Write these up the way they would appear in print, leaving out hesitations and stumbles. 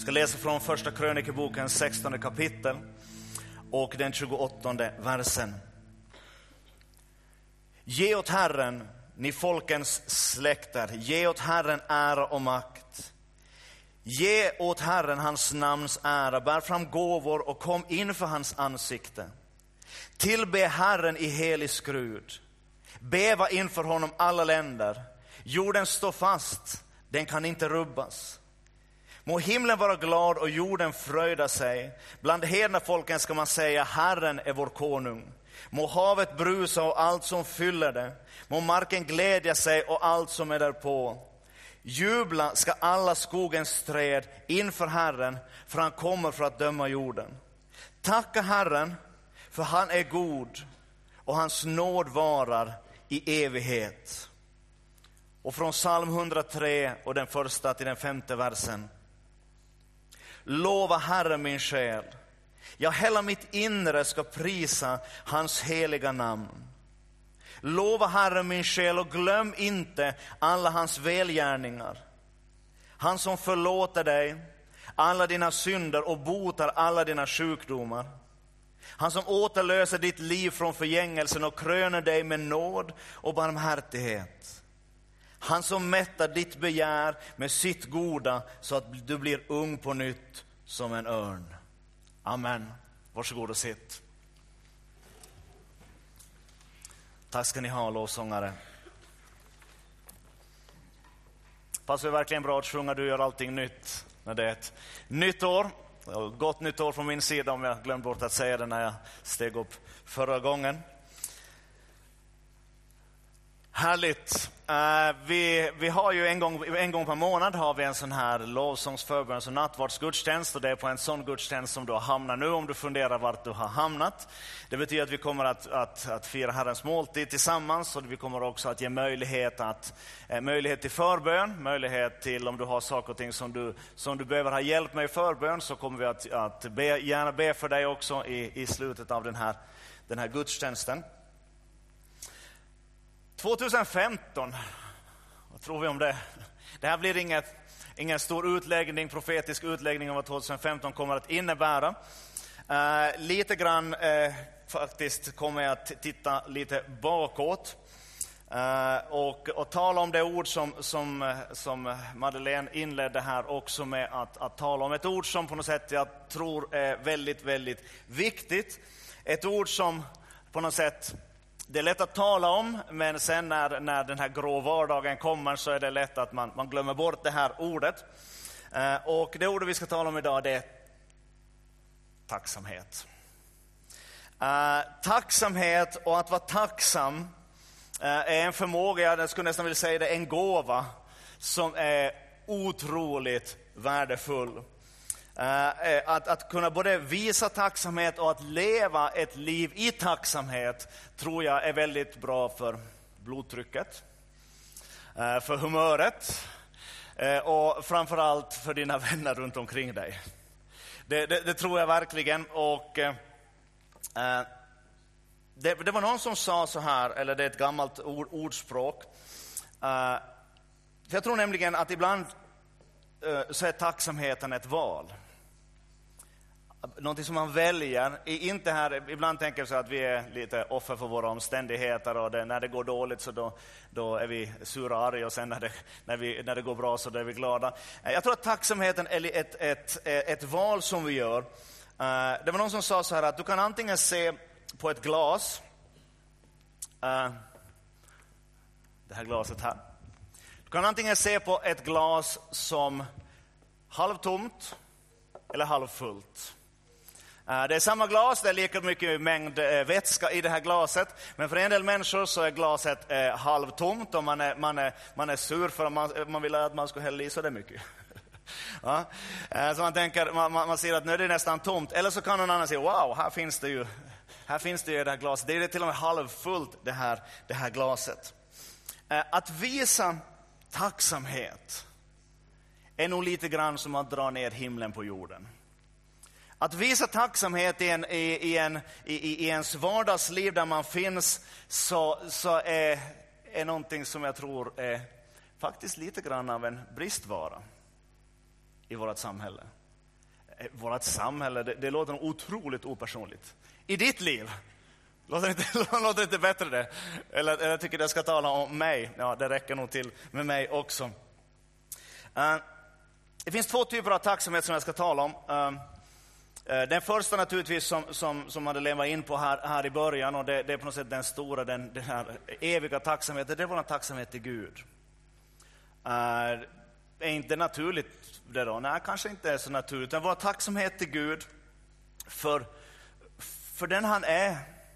ska läsa från första krönikeboken 16 kapitel och den 28 versen. Ge åt Herren, ni folkens släkter, ge åt Herren ära och makt. Ge åt Herren hans namns ära, bär fram gåvor och kom inför hans ansikte. Tillbe Herren i helig skrud. Bäva inför honom alla länder. Jorden står fast, den kan inte rubbas. Må himlen vara glad och jorden fröjda sig. Bland hedna folken ska man säga, Herren är vår konung. Må havet brusa och allt som fyller det. Må marken glädja sig och allt som är därpå. Jubla ska alla skogens träd inför Herren, för han kommer för att döma jorden. Tacka Herren, för han är god och hans nåd varar i evighet. Och från psalm 103 och den första till den 5:e versen. Lova Herren min själ. Ja, hela mitt inre ska prisa hans heliga namn. Lova Herren min själ och glöm inte alla hans välgärningar. Han som förlåter dig alla dina synder och botar alla dina sjukdomar. Han som återlöser ditt liv från förgängelsen och kröner dig med nåd och barmhärtighet. Han som mättar ditt begär med sitt goda så att du blir ung på nytt som en örn. Amen. Varsågod och sitt. Tack ska ni ha, lovsångare. Passar verkligen bra att sjunga Du gör allting nytt när det är ett nytt år. Gott nytt år från min sida, om jag glömde bort att säga det när jag steg upp förra gången. Härligt. Vi har ju en gång per månad har vi en sån här lovsångsförböns- och nattvardsgudstjänst, och det är på en sån gudstjänst som du har hamnat nu, om du funderar vart du har hamnat. Det betyder att vi kommer att fira Herrens måltid tillsammans, och vi kommer också att ge möjlighet till förbön, möjlighet till, om du har saker och ting som du behöver ha hjälp med i förbön, så kommer vi att gärna be för dig också i slutet av den här gudstjänsten. 2015, vad tror vi om det? Det här blir ingen stor utläggning, profetisk utläggning om vad 2015 kommer att innebära. Lite grann faktiskt kommer jag att titta lite bakåt och tala om det ord som Madeleine inledde här också med att tala om. Ett ord som på något sätt jag tror är väldigt, väldigt viktigt. Ett ord som på något sätt det är lätt att tala om, men sen när den här grå vardagen kommer så är det lätt att man glömmer bort det här ordet. Och det ordet vi ska tala om idag, det är tacksamhet. Tacksamhet, och att vara tacksam är en förmåga, jag skulle nästan vilja säga det, en gåva som är otroligt värdefull. Att kunna både visa tacksamhet och att leva ett liv i tacksamhet tror jag är väldigt bra för blodtrycket, för humöret och framförallt för dina vänner runt omkring dig. Det tror jag verkligen. Och det var någon som sa så här, eller det är ett gammalt ordspråk. Jag tror nämligen att ibland så är tacksamheten ett val. Någonting som man väljer. Inte här, ibland tänker jag så att vi är lite offer för våra omständigheter, och när det går dåligt så då är vi sura och arga, och sen när det går bra så är vi glada. Jag tror att tacksamheten är ett val som vi gör. Det var någon som sa så här att du kan antingen se på ett glas, det här glaset här. Du kan antingen se på ett glas som halvtomt eller halvfullt. Det är samma glas, det är lika mycket mängd vätska i det här glaset. Men för en del människor så är glaset halvtomt, och man är sur för att man vill att man ska hälla i så det mycket. Ja. Så man tänker, man ser att nu är det nästan tomt. Eller så kan någon annan säga, wow, här finns det ju det här glaset. Det är till och med halvfullt det här glaset. Att visa tacksamhet är nog lite grann som att dra ner himlen på jorden. Att visa tacksamhet i ens vardagsliv där man finns, så är någonting som jag tror är faktiskt lite grann av en bristvara i vårt samhälle. vårt samhälle, det låter otroligt opersonligt. I ditt liv, låter det inte bättre det? Eller jag tycker det ska tala om mig. Ja, det räcker nog till med mig också. Det finns 2 typer av tacksamhet som jag ska tala om. Den första naturligtvis som Madeleine var in på här i början, och det är på något sätt den stora, den här eviga tacksamheten, det är vår tacksamhet till Gud. Är inte naturligt det då? Nej, kanske inte är så naturligt. Utan vår tacksamhet till Gud för den han är,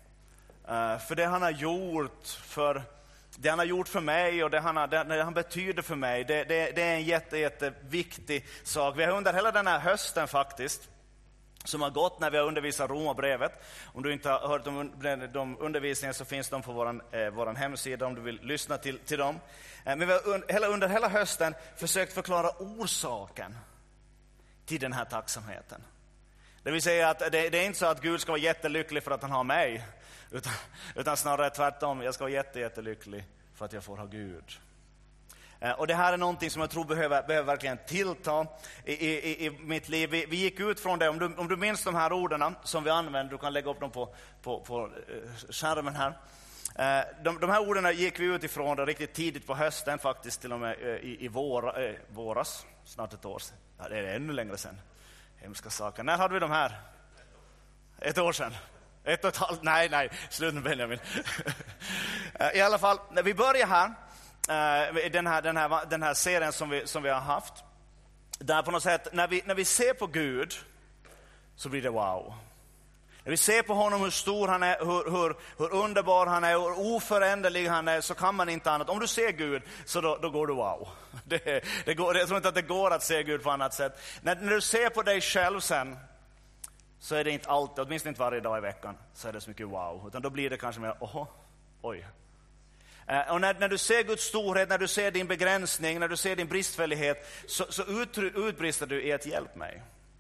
för det han har gjort, för det han har gjort för mig och det han betyder för mig. Det är en jätteviktig sak. Vi har under hela den här hösten faktiskt, som har gått när vi har undervisat Romarbrevet. Om du inte har hört de undervisningarna så finns de på vår hemsida om du vill lyssna till dem. Men vi har under hela hösten försökt förklara orsaken till den här tacksamheten. Det vill säga att det är inte så att Gud ska vara jättelycklig för att han har mig. Utan snarare tvärtom, jag ska vara jättelycklig för att jag får ha Gud. Och det här är någonting som jag tror behöver verkligen tillta i mitt liv. Vi gick ut från det, om du minns de här orden som vi använder, du kan lägga upp dem på skärmen här. De här orden gick vi ut ifrån det riktigt tidigt på hösten, faktiskt till och med i våras, snart ett år sedan. Ja, det är ännu längre sedan. Hemska saker. När hade vi de här? 1 år sedan. 1,5, nej, slut med Benjamin. I alla fall, när vi börjar här, den här serien som vi har haft, där på något sätt, när vi ser på Gud så blir det wow. När vi ser på honom, hur stor han är, hur underbar han är, hur oföränderlig han är, så kan man inte annat. Om du ser Gud så då går du wow. Jag tror inte att det går att se Gud på annat sätt. När du ser på dig själv sen, så är det inte alltid, åtminstone inte varje dag i veckan, så är det så mycket wow. Utan då blir det kanske mer, oj. Och när du ser Guds storhet, när du ser din begränsning, när du ser din bristfällighet, så utbrister du i att hjälp mig.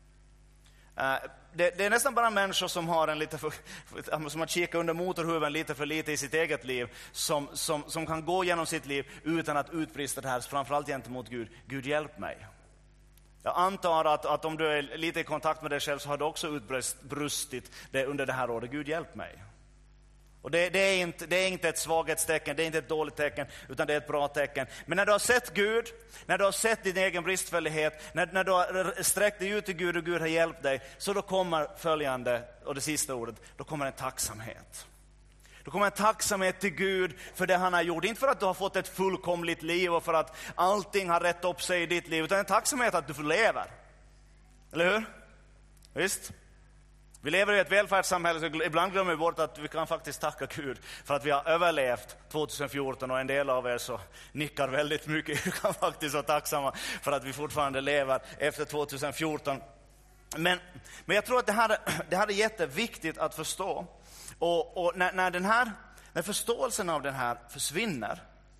Det är nästan bara människor som har som har kikat under motorhuven lite för lite i sitt eget liv, som kan gå genom sitt liv utan att utbrista det här, framförallt gentemot Gud. Gud, hjälp mig. Jag antar att om du är lite i kontakt med dig själv så har du också utbrustit det under det här året. Gud, hjälp mig. Och det är inte ett svaghetstecken, det är inte ett dåligt tecken, utan det är ett bra tecken. Men när du har sett Gud, när du har sett din egen bristfällighet, när du har sträckt dig ut till Gud och Gud har hjälpt dig, så då kommer följande, och det sista ordet, då kommer en tacksamhet. Då kommer en tacksamhet till Gud för det han har gjort. Inte för att du har fått ett fullkomligt liv och för att allting har rätt upp sig i ditt liv, utan en tacksamhet att du får leva. Eller hur? Visst? Vi lever i ett välfärdssamhälle, så ibland glömmer vi bort att vi kan faktiskt tacka Gud för att vi har överlevt 2014, och en del av er så nickar väldigt mycket. Vi kan faktiskt vara tacksamma för att vi fortfarande lever efter 2014. Men jag tror att det här är jätteviktigt att förstå. Och när förståelsen av den här försvinner,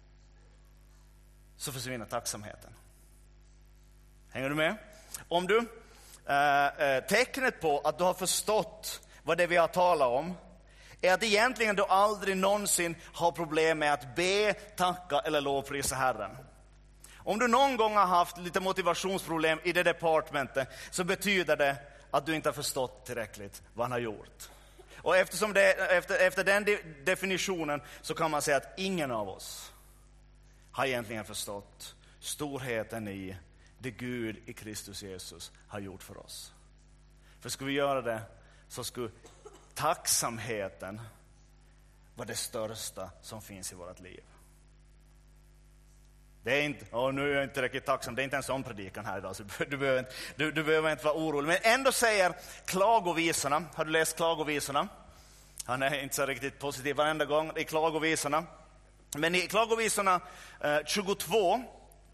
så försvinner tacksamheten. Hänger du med? Om du tecknet på att du har förstått vad det vi har talat om är att egentligen du aldrig någonsin har problem med att be, tacka eller lovprisa Herren. Om du någon gång har haft lite motivationsproblem i det departementet, så betyder det att du inte har förstått tillräckligt vad han har gjort. Och eftersom efter den definitionen så kan man säga att ingen av oss har egentligen förstått storheten i det Gud i Kristus Jesus har gjort för oss. För skulle vi göra det, så skulle tacksamheten vara det största som finns i vårt liv. Det är inte, nu är jag inte riktigt tacksam, det är inte en sån predikan här idag, så du behöver inte vara orolig. Men ändå säger klagovisorna, har du läst klagovisorna? Han är inte så riktigt positiv varenda gång i klagovisorna. Men i klagovisorna 22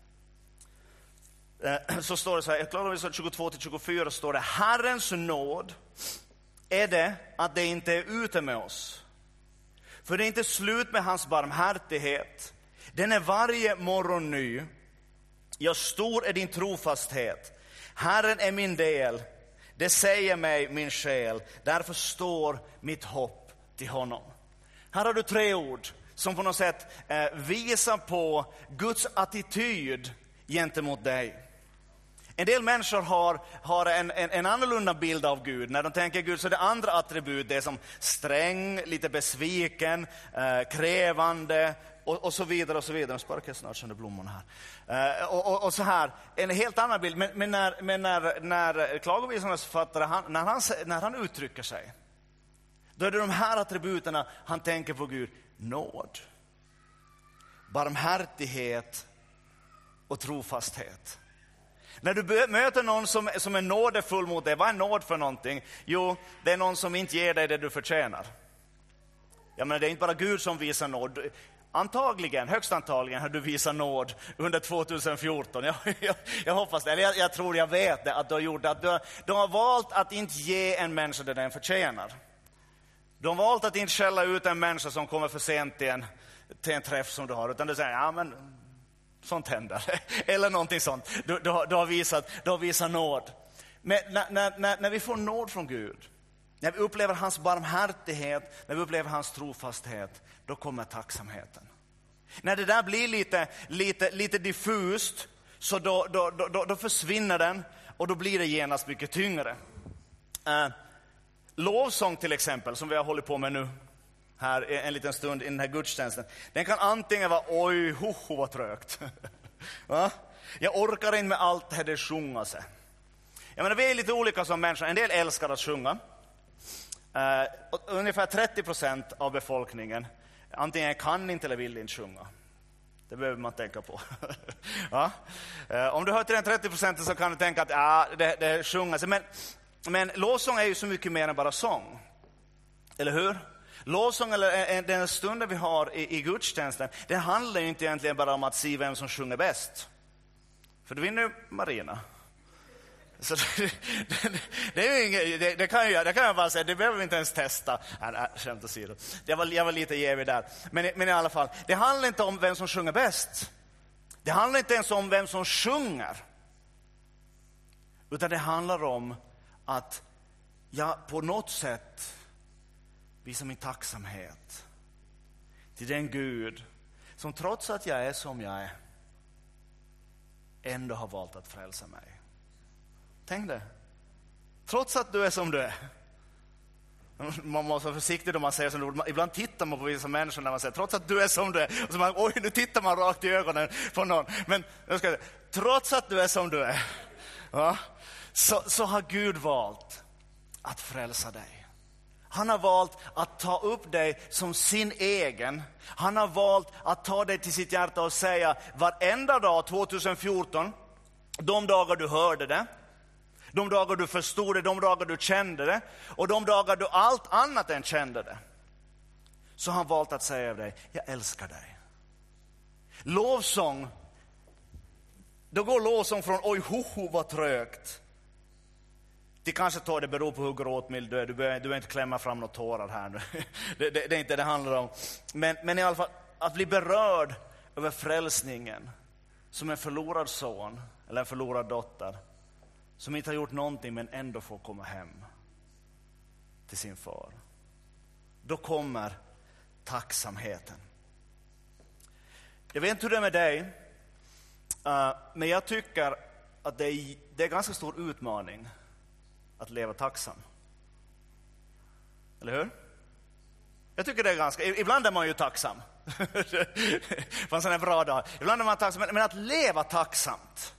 så står det så här, i klagovisorna 22-24 står det: Herrens nåd är det att det inte är ute med oss. För det är inte slut med hans barmhärtighet. Den är varje morgon ny. Ja, stor är din trofasthet. Herren är min del. Det säger mig min själ. Därför står mitt hopp till honom. Här har du 3 ord som på något sätt visar på Guds attityd gentemot dig. En del människor har en annorlunda bild av Gud. När de tänker Gud så är det andra attribut. Det är som sträng, lite besviken, krävande och så vidare och så vidare. Nu sparkar jag snart sönder blommorna här. Och så här, en helt annan bild. Men när klagovisornas författare, när han uttrycker sig, då är det de här attributerna han tänker på Gud. Nåd, barmhärtighet och trofasthet. När du möter någon som är nådefull mot dig, vad är nåd för någonting? Jo, det är någon som inte ger dig det du förtjänar. Jag menar, det är inte bara Gud som visar nåd. Antagligen, högst antagligen har du visat nåd under 2014. Jag hoppas det, eller jag tror jag vet det, att du har gjort det. Att du har valt att inte ge en människa det den förtjänar. Du har valt att inte skälla ut en människa som kommer för sent till en träff som du har. Utan du säger, ja men sånt händer. Eller någonting sånt. Du har visat nåd. Men när vi får nåd från Gud, när vi upplever hans barmhärtighet, när vi upplever hans trofasthet, då kommer tacksamheten. När det där blir lite diffust, så då försvinner den och då blir det genast mycket tyngre. Lovsång till exempel, som vi har hållit på med nu här en liten stund i den här gudstjänsten. Den kan antingen vara oj, vad trögt. Va? Jag orkar inte med allt det sjunga sig. Jag menar, vi är lite olika som människor. En del älskar att sjunga. Ungefär 30% av befolkningen antingen kan inte eller vill inte sjunga. Det behöver man tänka på. Ja? Om du hör till den 30% så kan du tänka att det sjunga sig. Men lovsång är ju så mycket mer än bara sång. Eller hur? Lovsång, eller den stunden vi har i gudstjänsten, det handlar ju inte egentligen bara om att se vem som sjunger bäst. För du vinner ju Marina. Så det är ju inget, det kan jag bara säga, det behöver vi inte ens testa. Skämt åsido. Jag var lite jävig där. Men i alla fall, det handlar inte om vem som sjunger bäst. Det handlar inte ens om vem som sjunger. Utan det handlar om att jag på något sätt visar min tacksamhet till den Gud som trots att jag är som jag är ändå har valt att frälsa mig. Tänk det. Trots att du är som du är. Man måste vara försiktig då man säger sådana ord. Ibland tittar man på vissa människor när man säger trots att du är som du är. Och så man, oj, nu tittar man rakt i ögonen på någon. Men jag ska säga, trots att du är som du är, ja, så har Gud valt att frälsa dig. Han har valt att ta upp dig som sin egen. Han har valt att ta dig till sitt hjärta och säga varenda dag 2014, de dagar du hörde det, de dagar du förstod det, de dagar du kände det och de dagar du allt annat än kände det, så har han valt att säga dig, jag älskar dig. Lovsång, då går lovsång från oj, vad trögt. Det kanske tar, det beror på hur gråtmild du är. Du behöver inte klämma fram några tårar här nu. Det är inte det handlar om. Men i alla fall, att bli berörd över frälsningen som en förlorad son eller en förlorad dotter som inte har gjort någonting men ändå får komma hem till sin far. Då kommer tacksamheten. Jag vet inte hur det är med dig, men jag tycker att det är ganska stor utmaning att leva tacksam. Eller hur? Jag tycker det är ganska... Ibland är man ju tacksam. På en sån här bra dag. Ibland är man tacksam. Men att leva tacksamt,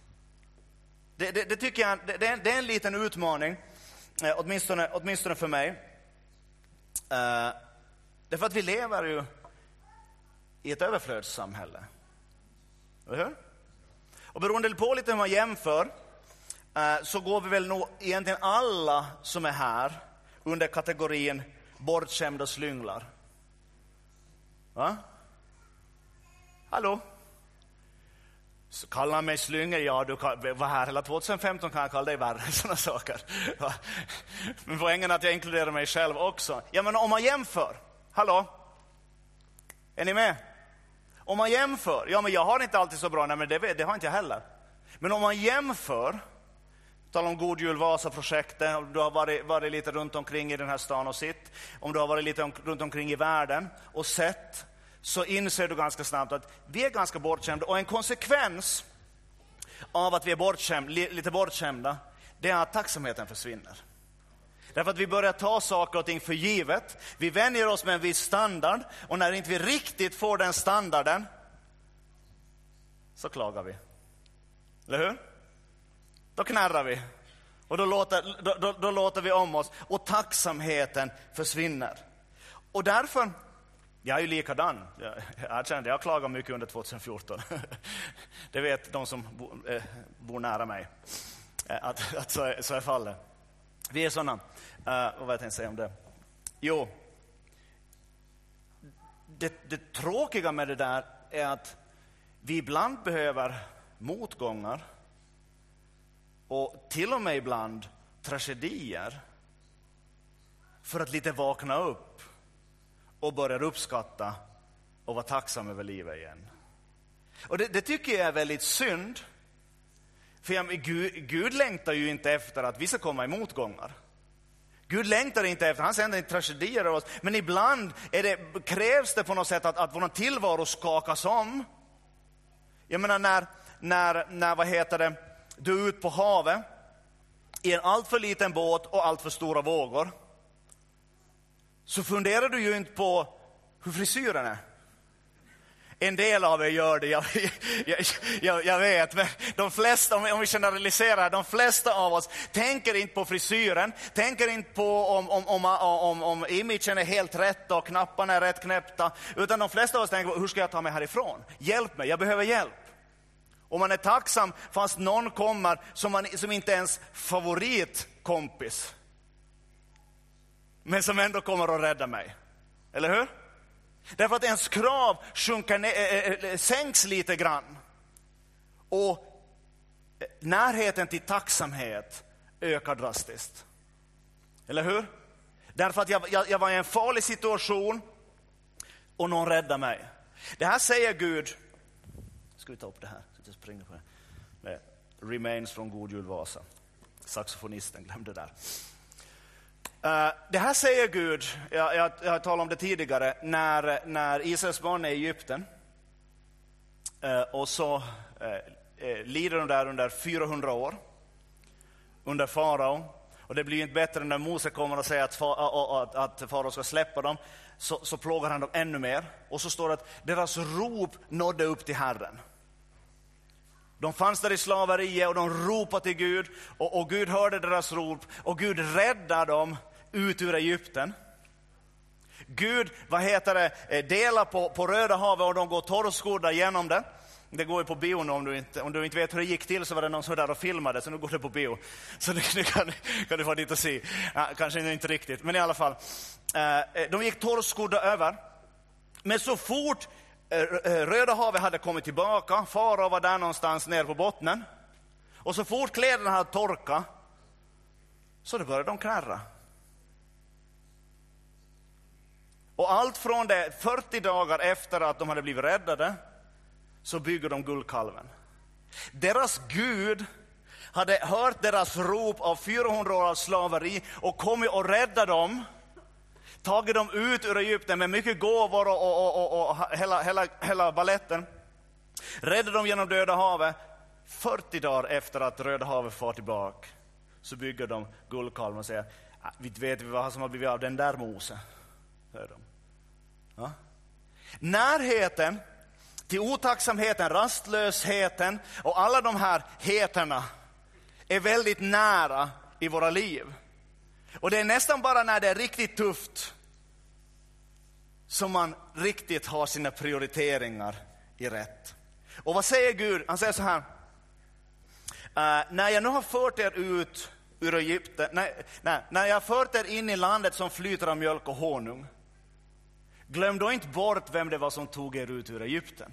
det tycker jag det är en liten utmaning. Åtminstone för mig. Därför att vi lever ju i ett överflödssamhälle. Eller hur? Och beroende på lite hur man jämför, så går vi väl nog egentligen alla som är här under kategorin bortskämda slynglar. Va? Hallå? Så kallar mig slyngel, ja, du var här hela 2015, kan jag kalla dig värre, sådana saker. Va? Men poängen är att jag inkluderar mig själv också. Ja, men om man jämför, hallå? Är ni med? Om man jämför, ja men jag har inte alltid så bra, nej men det har inte jag heller. Men om man jämför, tala om God Jul Vasa-projektet, om du har varit lite runt omkring i den här stan och sitt, om du har varit lite runt omkring i världen och sett, så inser du ganska snabbt att vi är ganska bortskämda. Och en konsekvens av att vi är lite bortskämda, det är att tacksamheten försvinner. Därför att vi börjar ta saker och ting för givet. Vi vänjer oss med en viss standard, och när inte vi riktigt får den standarden så klagar vi. Eller hur? Då knarrar vi. Och då låter vi om oss, och tacksamheten försvinner. Och därför, jag är ju likadan. Jag klagar mycket under 2014. Det vet de som bor nära mig. Att så är fallet. Vi är sådana. Vad vet jag säga om det? Jo, det tråkiga med det där är att vi ibland behöver motgångar och till och med ibland tragedier för att lite vakna upp och börja uppskatta och vara tacksam över livet igen. Och det tycker jag är väldigt synd. För Gud längtar ju inte efter att vi ska komma i motgångar. Gud längtar inte efter, han sänder inte tragedier av oss. Men ibland krävs det på något sätt att vår tillvaro skakas om. Jag menar när du är ute på havet i en allt för liten båt och allt för stora vågor, så funderar du ju inte på hur frisyren är. En del av er gör det, jag vet, men de flesta, om vi generaliserar, de flesta av oss tänker inte på frisyren, tänker inte på om imagen är helt rätt och knapparna är rätt knäppta, utan de flesta av oss tänker på hur ska jag ta mig härifrån? Hjälp mig, jag behöver hjälp. Och man är tacksam fast någon kommer som inte ens favoritkompis, men som ändå kommer att rädda mig. Eller hur? Därför att ens krav sänks lite grann. Och närheten till tacksamhet ökar drastiskt. Eller hur? Därför att jag var i en farlig situation och någon räddade mig. Det här säger Gud. Ska vi ta upp det här? Så jag springer på det. Med Remains från God Jul Vasa. Saxofonisten, glömde det där. Det här säger Gud, jag talade om det tidigare, när Israels barn är i Egypten. Och så lider de där under 400 år. Under farao. Och det blir inte bättre när Mose kommer och säger att farao ska släppa dem. Så plågar han dem ännu mer. Och så står det att deras rop nådde upp till Herren. De fanns där i slaveriet och de ropade till Gud. Och Gud hörde deras rop. Och Gud räddade dem ut ur Egypten. Gud, delar på Röda havet och de går torrskodda genom det. Det går ju på bio nu, om du inte vet hur det gick till, så var det någon som där och filmade, så nu går det på bio. Så nu kan du få dit och se. Ja, kanske inte riktigt, men i alla fall. De gick torrskodda över. Men så fort Röda havet hade kommit tillbaka, farao var där någonstans ner på bottnen. Och så fort kläderna hade torkat, så det började de knarra. Och allt från det 40 dagar efter att de hade blivit räddade, så bygger de guldkalven. Deras Gud hade hört deras rop av 400 år av slaveri och kommit och räddat dem. Tagit dem ut ur Egypten med mycket gåvor och hela balletten. Räddade dem genom Döda havet. 40 dagar efter att Röda havet far tillbaka, så bygger de guldkalven och säger: vi vet vad som har blivit av den där Mose. Ja? Närheten till otacksamheten, rastlösheten och alla de här heterna är väldigt nära i våra liv. Och det är nästan bara när det är riktigt tufft som man riktigt har sina prioriteringar i rätt. Och vad säger Gud? Han säger så här: när jag nu har fört er ut ur Egypten, när jag har fört er in i landet som flyter av mjölk och honung, glöm då inte bort vem det var som tog er ut ur Egypten.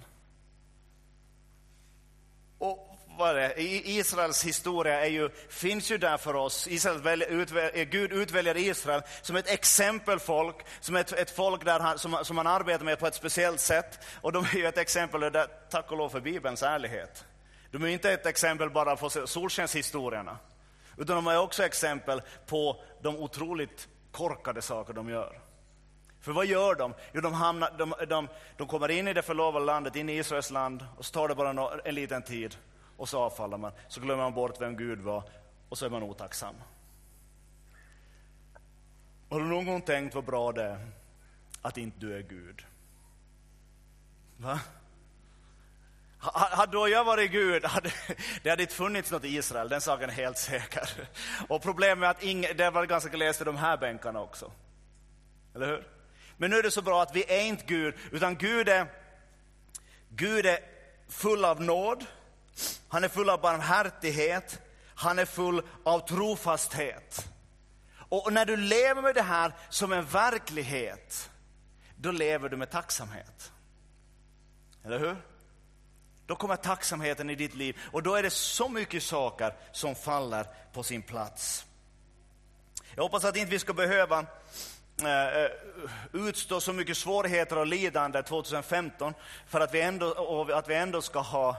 Och vad är det? Israels historia finns ju där för oss. Gud utväljer Israel som ett exempelfolk, som ett folk som man arbetar med på ett speciellt sätt. Och de är ju ett exempel där, tack och lov för Bibelns ärlighet. De är inte ett exempel bara på solskenshistorierna, utan de är också exempel på de otroligt korkade saker de gör. För vad gör de? Jo, de kommer in i det förlovade landet, in i Israels land, och så tar det bara en liten tid. och så avfaller man. Så glömmer man bort vem Gud var och så är man otacksam. Har du någon gång tänkt vad bra det är att inte du är Gud? Va? Hade jag varit Gud, det hade inte funnits något i Israel, den saken är helt säker. Och problemet är att det var ganska glest i de här bänkarna också. Eller hur? Men nu är det så bra att vi är inte Gud, utan Gud är full av nåd, han är full av barmhärtighet, han är full av trofasthet. Och när du lever med det här som en verklighet, då lever du med tacksamhet. Eller hur? Då kommer tacksamheten i ditt liv. Och då är det så mycket saker som faller på sin plats. Jag hoppas att inte vi ska behöva utstå så mycket svårigheter och lidande 2015. För att vi ändå ska ha,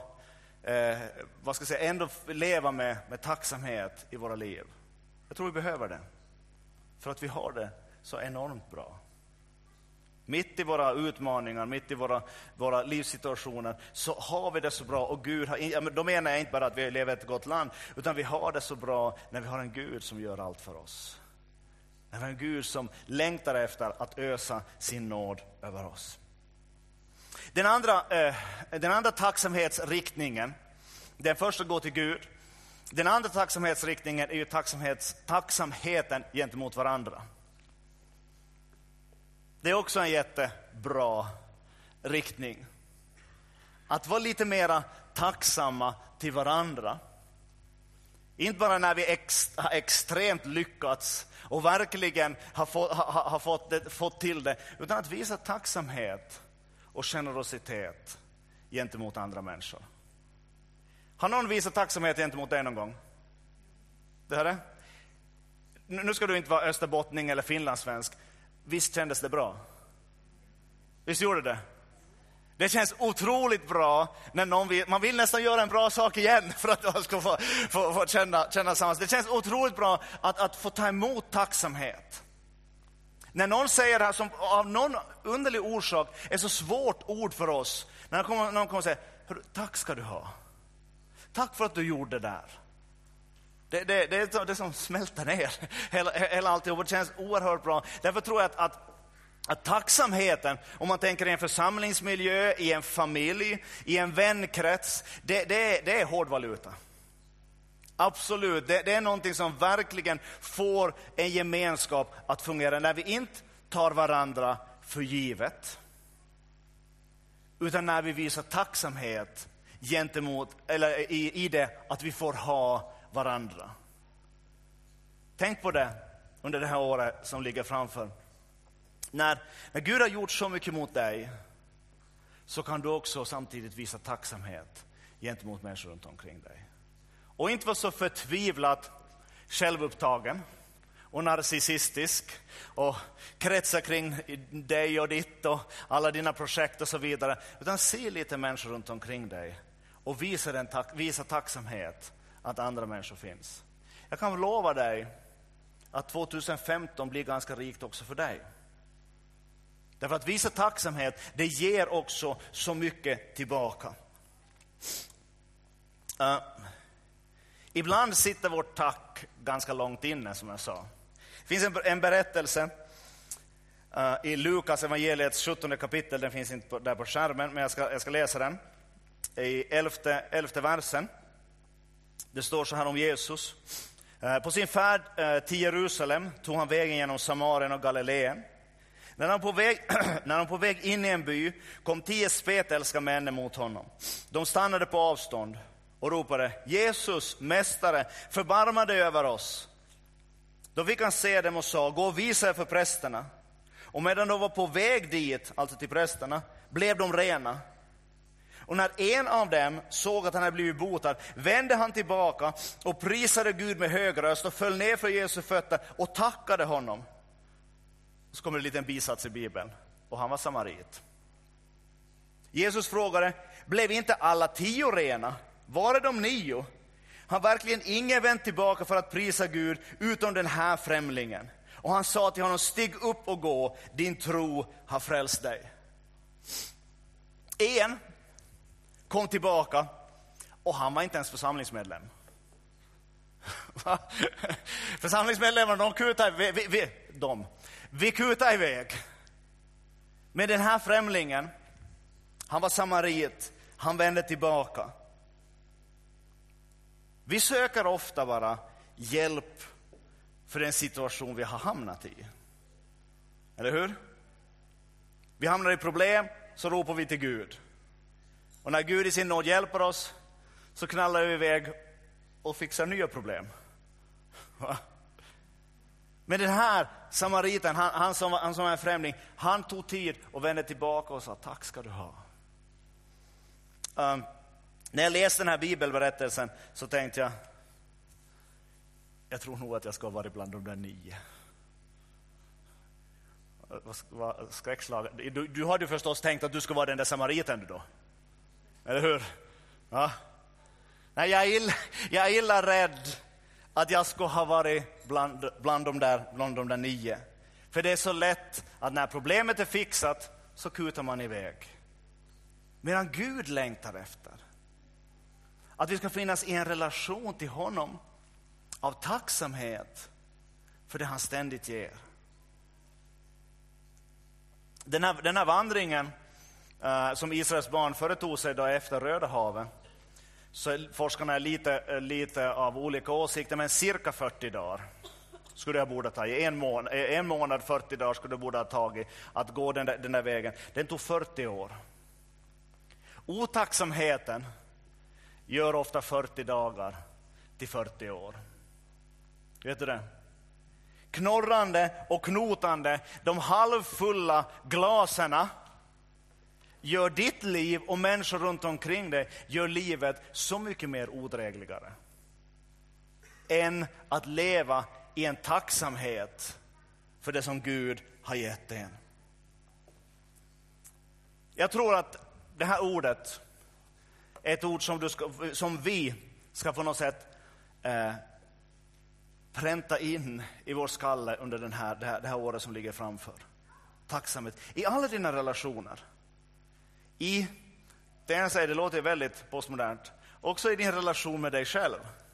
ändå leva med tacksamhet i våra liv. Jag tror vi behöver det. För att vi har det så enormt bra. Mitt i våra utmaningar, mitt i våra livssituationer så har vi det så bra. Och Gud har, då menar jag inte bara att vi lever i ett gott land, utan vi har det så bra när vi har en Gud som gör allt för oss. När vi har en Gud som längtar efter att ösa sin nåd över oss. Den andra tacksamhetsriktningen, den första går till Gud. Den andra tacksamhetsriktningen är ju tacksamheten gentemot varandra. Det är också en jättebra riktning. Att vara lite mera tacksamma till varandra. Inte bara när vi har extremt lyckats och verkligen har fått till det. Utan att visa tacksamhet och generositet gentemot andra människor. Har någon visat tacksamhet gentemot dig någon gång? Det här är? Nu ska du inte vara österbottning eller finlandssvensk. Visst kändes det bra? Visst gjorde det? Det känns otroligt bra när man vill nästan göra en bra sak igen för att man ska få känna samma. Det känns otroligt bra att få ta emot tacksamhet. När någon säger det här som av någon underlig orsak är så svårt ord för oss. När någon kommer och säger, tack ska du ha. Tack för att du gjorde det där. Det är det som smälter ner hela alltihop. Det känns oerhört bra. Därför tror jag att tacksamheten, om man tänker i en församlingsmiljö, i en familj, i en vänkrets, det är hård valuta. Absolut, det är någonting som verkligen får en gemenskap att fungera. När vi inte tar varandra för givet, utan när vi visar tacksamhet gentemot, eller i det att vi får ha varandra. Tänk på det under det här året som ligger framför. När Gud har gjort så mycket mot dig, så kan du också samtidigt visa tacksamhet gentemot människor runt omkring dig. Och inte vara så förtvivlat självupptagen och narcissistisk och kretsa kring dig och ditt och alla dina projekt och så vidare. Utan se lite människor runt omkring dig och visa tacksamhet att andra människor finns. Jag kan lova dig att 2015 blir ganska rikt också för dig. Därför att visa tacksamhet, det ger också så mycket tillbaka. Ibland sitter vårt tack ganska långt inne, som jag sa. Det finns en berättelse i Lukas evangeliets 17 kapitel. Den finns inte där på skärmen, men jag ska läsa den. I 11:e versen. Det står så här om Jesus. På sin färd till Jerusalem tog han vägen genom Samarien och Galileen. När han på väg in i en by kom 10 spetälska män emot honom. De stannade på avstånd och ropade: Jesus, mästare, förbarma dig över oss. Då fick han se dem och sa: gå och visa er för prästerna. Och medan de var på väg dit, alltså till prästerna, blev de rena. Och när en av dem såg att han hade blivit botad, vände han tillbaka och prisade Gud med hög röst och föll ner för Jesu fötter och tackade honom. Så kommer det en liten bisats i Bibeln. Och han var samarit. Jesus frågade: blev inte alla 10 rena? Var är de 9? Han verkligen ingen vänt tillbaka för att prisa Gud utom den här främlingen. Och han sa till honom: stig upp och gå, din tro har frälst dig. En kom tillbaka Och han var inte ens församlingsmedlem. Församlingsmedlemmarna, de kutade vi kutade iväg. Men den här främlingen, han var samarit, han vände tillbaka. Vi söker ofta bara hjälp för den situation vi har hamnat i. Eller hur? Vi hamnar i problem, så ropar vi till Gud. Och när Gud i sin nåd hjälper oss, så knallar vi iväg och fixar nya problem. Men den här samariten, han som var en främling, han tog tid och vände tillbaka och sa: tack ska du ha. När jag läste den här bibelberättelsen så tänkte jag tror nog att jag ska vara bland de där 9. Skräckslag. Du hade ju förstås tänkt att du ska vara den där samariten då. Eller hur? Ja. Nej, jag är illa rädd att jag ska ha varit bland de där 9. För det är så lätt att när problemet är fixat så kutar man iväg. Medan Gud längtar efter att vi ska finnas i en relation till honom av tacksamhet för det han ständigt ger. Den här vandringen som Israels barn företog sig då efter Röda havet, så forskarna är lite av olika åsikter, men cirka 40 dagar skulle jag borde ta i. En månad 40 dagar skulle jag borde ha tagit att gå den där vägen. Den tog 40 år. Otacksamheten gör ofta 40 dagar till 40 år. Vet du det? Knorrande och knotande, de halvfulla glaserna gör ditt liv och människor runt omkring dig, gör livet så mycket mer odrägligare än att leva i en tacksamhet för det som Gud har gett en. Jag tror att det här ordet är ett ord som vi ska på något sätt pränta in i vår skalle under det här året som ligger framför. Tacksamhet i alla dina relationer. Det låter väldigt postmodernt. Också i din relation med dig själv.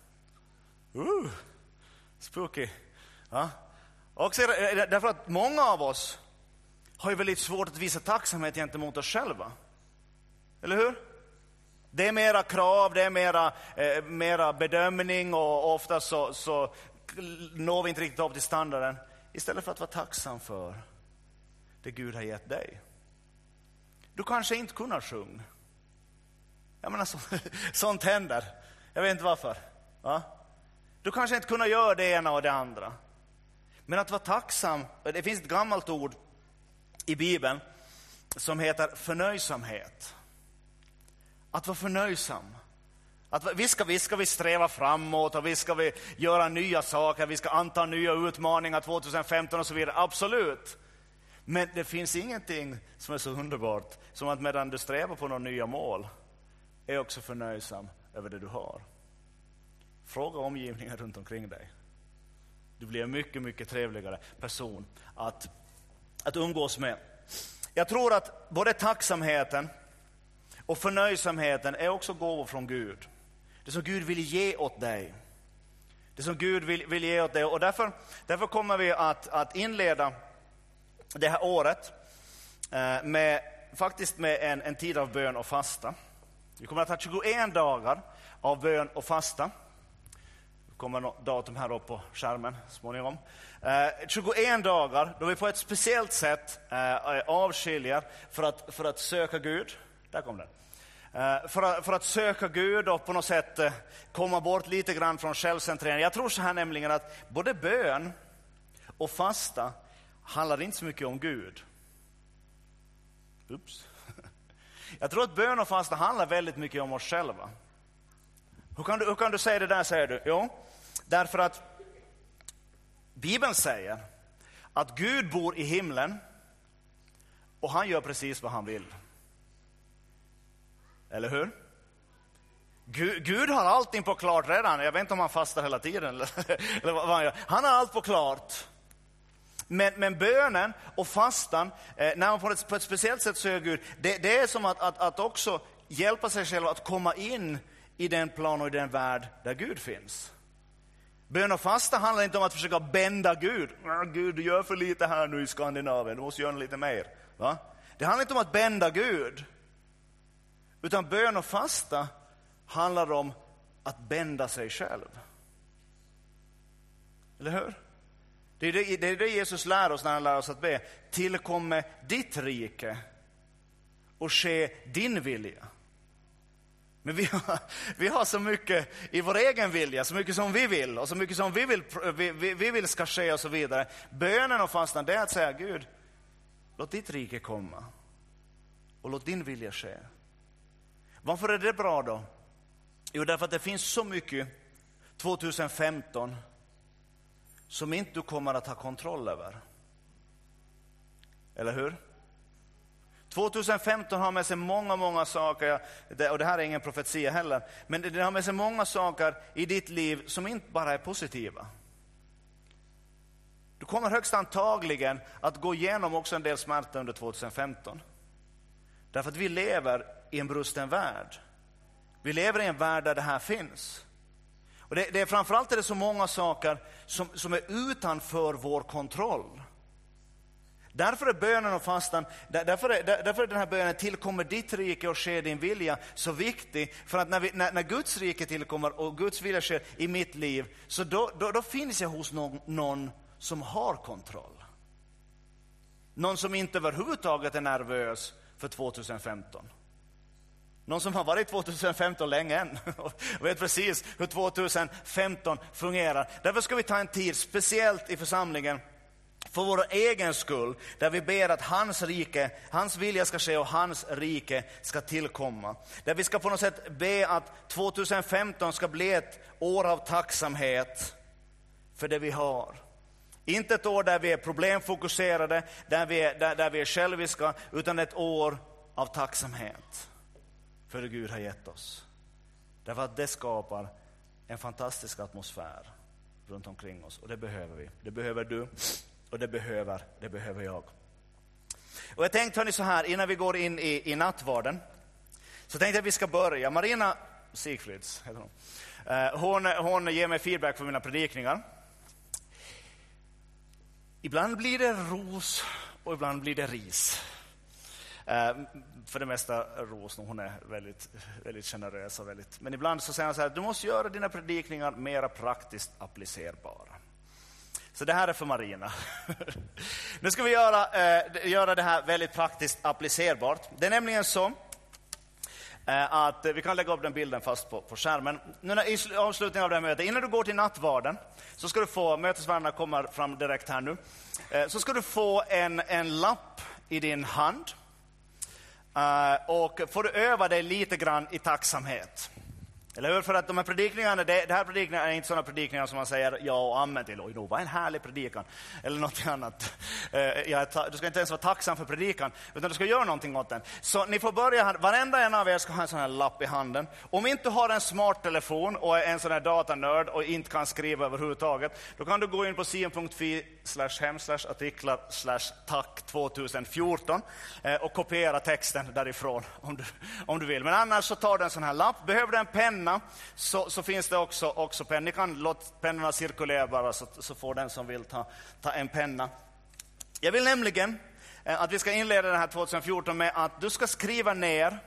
Spooky. Ja. Också därför att många av oss har ju väldigt svårt att visa tacksamhet gentemot oss själva. Eller hur? Det är mera krav, det är mera bedömning, och ofta så når vi inte riktigt upp till standarden. Istället för att vara tacksam för det Gud har gett dig. Du kanske inte kunna sjunga. Jag menar, sånt händer. Jag vet inte varför. Ja? Du kanske inte kunna göra det ena och det andra. Men att vara tacksam, det finns ett gammalt ord i Bibeln som heter förnöjsamhet. Att vara förnöjsam. Vi ska sträva framåt, och vi ska göra nya saker, vi ska anta nya utmaningar 2015 och så vidare. Absolut. Men det finns ingenting som är så underbart som att medan du strävar på några nya mål är också förnöjsam över det du har. Fråga omgivningen runt omkring dig. Du blir en mycket, mycket trevligare person att umgås med. Jag tror att både tacksamheten och förnöjsamheten är också gåvor från Gud. Det som Gud vill ge åt dig. Det som Gud vill ge åt dig. Och därför kommer vi att inleda det här året med en tid av bön och fasta. Vi kommer att ha 21 dagar av bön och fasta. Det kommer datum här upp på skärmen småningom. 21 dagar då vi på ett speciellt sätt avskiljer för att söka Gud. Där kom den. För att söka Gud och på något sätt komma bort lite grann från självcentrering. Jag tror så här nämligen att både bön och fasta handlar inte så mycket om Gud. Ups. Jag tror att bön och fasta handlar väldigt mycket om oss själva. Hur kan du säga det där, säger du? Jo, därför att Bibeln säger att Gud bor i himlen och han gör precis vad han vill. Eller hur? Gud har allting på klart redan. Jag vet inte om han fastar hela tiden eller vad han gör. Han har allt på klart. Men bönen och fastan, när man på ett speciellt sätt söker Gud, det är som att också hjälpa sig själv att komma in i den plan och i den värld där Gud finns. Bön och fasta handlar inte om att försöka bända Gud. Gud, du gör för lite här nu i Skandinavien, du måste göra lite mer. Va? Det handlar inte om att bända Gud. Utan bön och fasta handlar om att bända sig själv. Eller hur? Det är det Jesus lär oss när han lär oss att be. Tillkommer ditt rike och ske din vilja. Men vi har så mycket i vår egen vilja, så mycket som vi vill och så mycket som vi vill ska ske och så vidare. Bönen och fastan, det är att säga Gud, låt ditt rike komma och låt din vilja ske. Varför är det bra då? Jo, därför att det finns så mycket 2015 som inte du kommer att ha kontroll över. Eller hur? 2015 har med sig många saker, och det här är ingen profetia heller, men det har med sig många saker i ditt liv som inte bara är positiva. Du kommer högst antagligen att gå igenom också en del smärta under 2015. Därför att vi lever i en brusten värld. Vi lever i en värld där det här finns. Och det är framförallt är det så många saker som är utanför vår kontroll. Därför är bönen och fastan, därför är den här bönen tillkommer ditt rike och sker din vilja så viktig. För att när Guds rike tillkommer och Guds vilja sker i mitt liv, så då finns jag hos någon som har kontroll. Någon som inte överhuvudtaget är nervös för 2015. Någon som har varit 2015 länge än och vet precis hur 2015 fungerar. Därför ska vi ta en tid, speciellt i församlingen, för vår egen skull, där vi ber att hans rike, hans vilja ska ske och hans rike ska tillkomma. Där vi ska på något sätt be att 2015 ska bli ett år av tacksamhet för det vi har. Inte ett år där vi är problemfokuserade, där vi är själviska, utan ett år av tacksamhet för det Gud har gett oss. Därför att det skapar en fantastisk atmosfär runt omkring oss, och det behöver vi. Det behöver du. Och det behöver jag. Och jag tänkte, hörni, så här, innan vi går in i nattvarden, så tänkte jag att vi ska börja. Marina Sigfrids heter hon. Hon ger mig feedback för mina predikningar. Ibland blir det ros och ibland blir det ris. För det mesta ros, hon är väldigt, väldigt generös och men ibland så säger han så här: du måste göra dina predikningar mer praktiskt applicerbara. Så det här är för Marina. Nu ska vi göra det här väldigt praktiskt applicerbart. Det är nämligen så att vi kan lägga upp den bilden fast på skärmen. Nu i avslutningen av det här mötet, innan du går till nattvarden, så ska du få, mötesvärdarna kommer fram direkt här nu, så ska du få en lapp i din hand. Och får du öva dig lite grann i tacksamhet. Eller hur? För att de här predikningarna, det här predikningarna är inte sådana predikningar som man säger ja och amen till. Oj, vad en härlig predikan. Eller något annat. Du ska inte ens vara tacksam för predikan, utan du ska göra någonting åt den. Så ni får börja här. Varenda en av er ska ha en sån här lapp i handen. Om inte har en smart telefon och är en sån här datanörd och inte kan skriva överhuvudtaget, då kan du gå in på sion.fi/hem/artiklar/tack 2014 och kopiera texten därifrån om du vill. Men annars så tar du en sån här lapp. Behöver du en penna, så finns det också penna. Ni kan låta pennorna cirkulera bara, så får den som vill ta en penna. Jag vill nämligen att vi ska inleda den här 2014 med att du ska skriva ner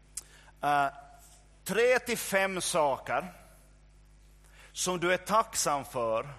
3-5 saker som du är tacksam för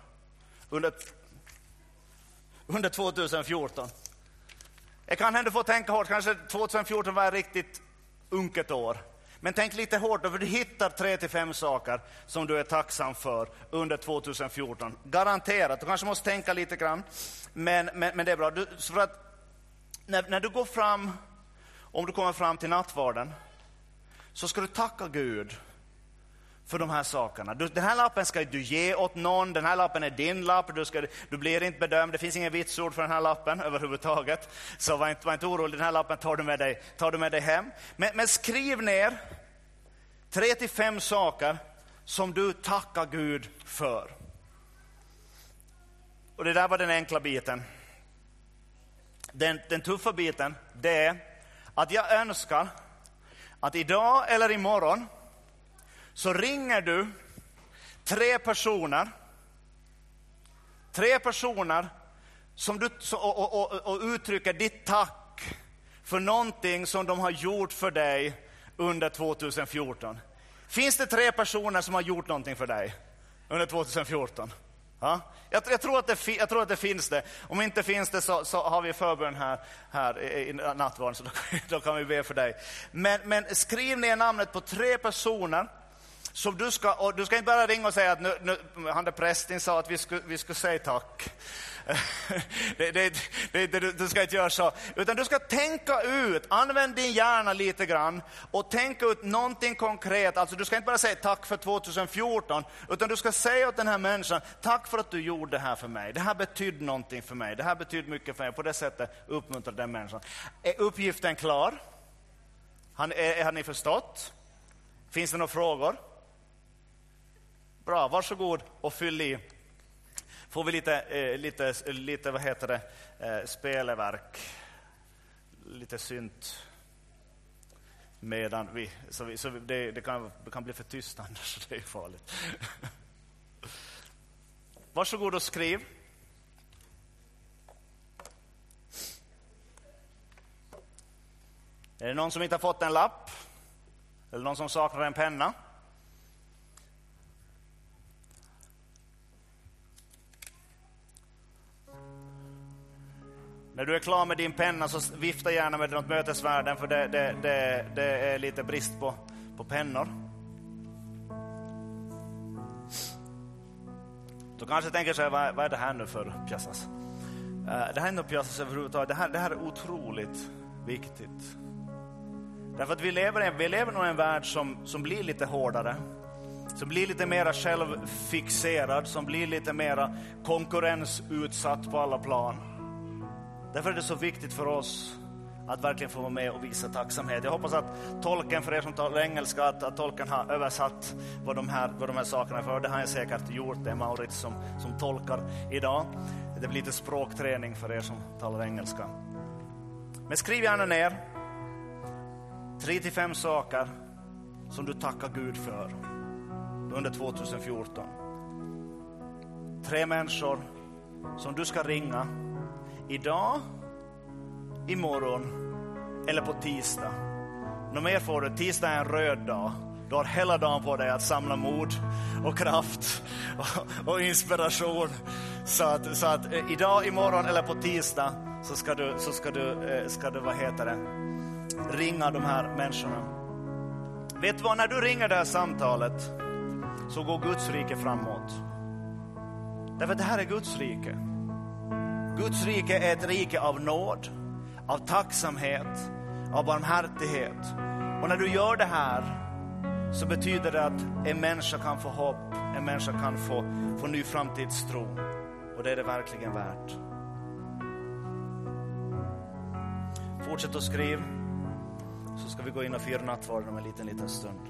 under 2014. Jag kan ändå få tänka hårt, kanske 2014 var ett riktigt unket år. Men tänk lite hårt, för du hittar 3-5 saker som du är tacksam för under 2014. Garanterat, du kanske måste tänka lite grann. Men det är bra. För att när du går fram, om du kommer fram till nattvarden, så ska du tacka Gud för de här sakerna. Den här lappen ska du ge åt någon. Den här lappen är din lapp. Du blir inte bedömd. Det finns ingen vitsord för den här lappen överhuvudtaget. Så var inte orolig. Den här lappen tar du med dig hem. Men skriv ner 3-5 saker som du tackar Gud för. Och det där var den enkla biten. Den tuffa biten, det är att jag önskar att idag eller imorgon så ringer du 3 personer som du, och uttrycker ditt tack för någonting som de har gjort för dig under 2014. Finns det 3 personer som har gjort någonting för dig under 2014? Ja? Jag tror att det finns det. Om inte finns det så har vi förbön här i nattvarden, så då kan vi be för dig. Men skriv ner namnet på 3 personer som du ska inte bara ringa och säga att nu han där prästen sa att vi ska säga tack. Du ska inte göra så, utan du ska tänka ut, använd din hjärna lite grann och tänka ut någonting konkret. Alltså du ska inte bara säga tack för 2014, utan du ska säga åt den här människan, tack för att du gjorde det här för mig. Det här betydde någonting för mig. Det här betyder mycket för mig. På det sättet uppmuntrar den människan. Är uppgiften klar? Har ni förstått? Finns det några frågor? Bra, varsågod och fyll i. Får vi lite vad heter det, speleverk, lite synt medan det kan bli för tyst annars, det är farligt. Varsågod och skriv. Är det någon som inte har fått en lapp? Eller någon som saknar en penna? När du är klar med din penna så vifta gärna med något mötesvärden, för det är lite brist på pennor. Då kanske tänker sig, vad är det här nu för pjäsas? Det här är inte pjäsas överhuvudtaget. Det här är otroligt viktigt. Därför att vi lever nog i en värld som blir lite hårdare. Som blir lite mer självfixerad. Som blir lite mer konkurrensutsatt på alla plan. Därför är det så viktigt för oss att verkligen få vara med och visa tacksamhet. Jag hoppas att tolken, för er som talar engelska, att tolken har översatt vad de här sakerna är för. Det har jag säkert gjort. Det är Maurits som tolkar idag. Det blir lite språkträning för er som talar engelska. Men skriv gärna ner 3-5 saker som du tackar Gud för under 2014. 3 människor som du ska ringa idag, imorgon eller på tisdag. Något mer får du. Tisdag är en röd dag. Du har hela dagen på dig att samla mod och kraft och inspiration. Så att idag, imorgon eller på tisdag så ska du vad heter det, ringa de här människorna. Vet du vad, när du ringer det här samtalet så går Guds rike framåt. Därför att det här är Guds rike. Guds rike är ett rike av nåd, av tacksamhet, av barmhärtighet. Och när du gör det här så betyder det att en människa kan få hopp, en människa kan få ny framtidstro. Och det är det verkligen värt. Fortsätt att skriva, så ska vi gå in och fira nattvarden om en liten stund.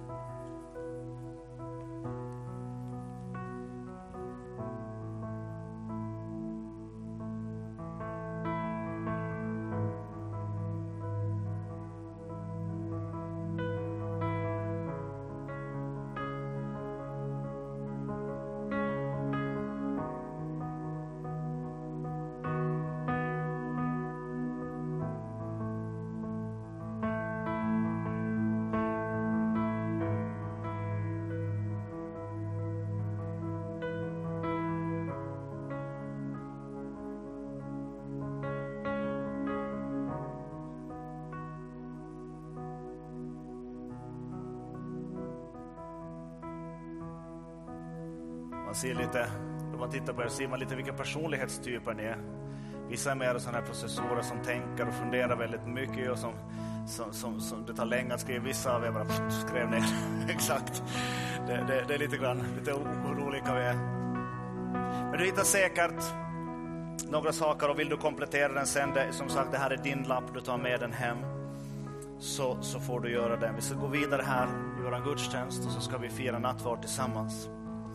Man ser lite, om man tittar på er ser man lite vilka personlighetstyper ni är. Vissa är mer sådana här processorer som tänker och funderar väldigt mycket och som det tar länge att skriva. Vissa av er bara skrev ner exakt. Det är lite olika vi är. Men du hittar säkert några saker, och vill du komplettera den sen, som sagt, det här är din lapp, du tar med den hem, så får du göra det. Vi ska gå vidare här i vår gudstjänst och så ska vi fira nattvard tillsammans.